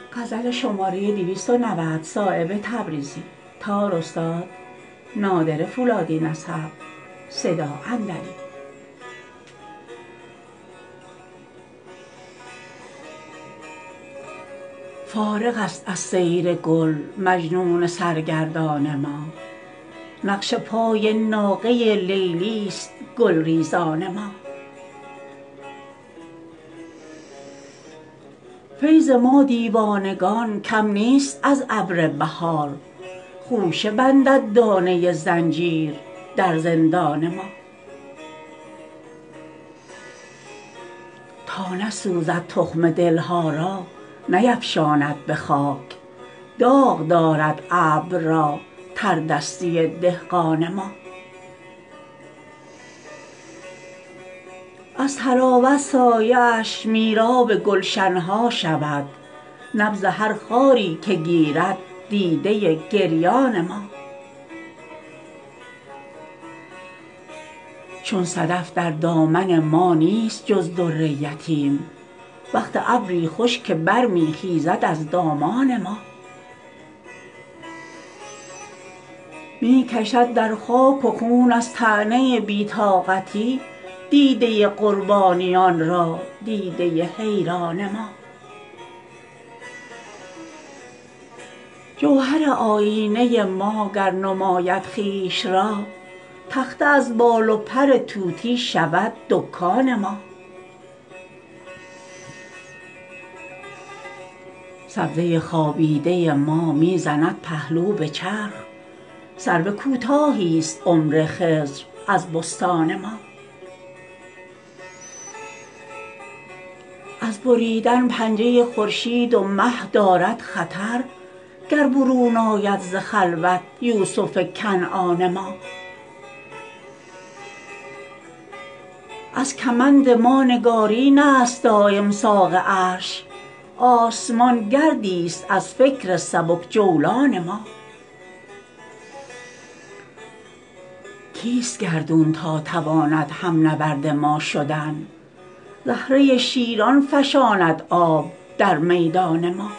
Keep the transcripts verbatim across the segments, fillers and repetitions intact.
غزل شماره دویست و نود صایب تبریزی تار استاد نادر فولادی نسب صدا اندری. فارغ است از سیر گل مجنون سرگردان ما، نقش پای ناقه لیلی است گلریزان ما. فیض ما دیوانگان کم نیست از ابر بهار، خوشه بندد دانه زنجیر در زندان ما. تا نسوزد تخم دلها را نیفشاند به خاک، داغ دارد ابر را تردستی دهقان ما. از طراوت سایه اش میراب گلشن ها شود، نبض هر خاری که گیرد دیده گریان ما. چون صدف در دامن ما نیست جز در یتیم، وقت ابری خوش که برمی خیزد از دامان ما. می کشد در خاک و خون از طعنه بی طاقتی دیده قربانیان را دیده حیران ما. جوهر آیینه ما گر نماید خویش را، تخته از بال و پر طوطی شود دکان ما. سبزه خوابیده ما می زند پهلو به چرخ، سرو کوتاهی است عمر خضر از بستان ما. از بریدن پنجه خورشید و مه دارد خطر، گر برون آید ز خلوت یوسف کنعان ما. از کمند ما نگارین است دایم ساق عرش، آسمان گردی است از فکر سبک جولان ما. کیست گردون تا تواند هم نبرد ما شدن، زهره شیران فشاند آب در میدان ما.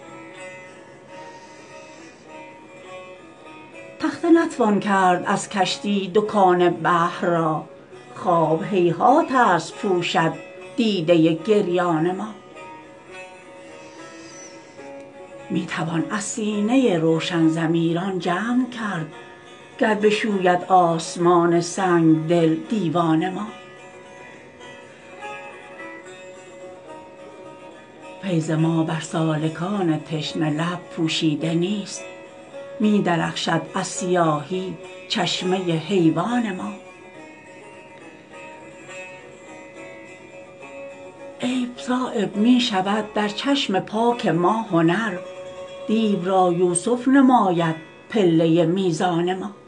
تخته نتوان کرد از کشتی دکان بحر را، خواب هیهات است پوشد دیده گریان ما. می توان از سینه روشن ضمیران جمع کرد، گر بشوید آسمان سنگدل دیوان ما. فیض ما بر سالکان تشنه لب پوشیده نیست، می درخشد از سیاهی چشمه حیوان ما. عیب صایب می شود در چشم پاک ما هنر، دیو را یوسف نماید پله میزان ما.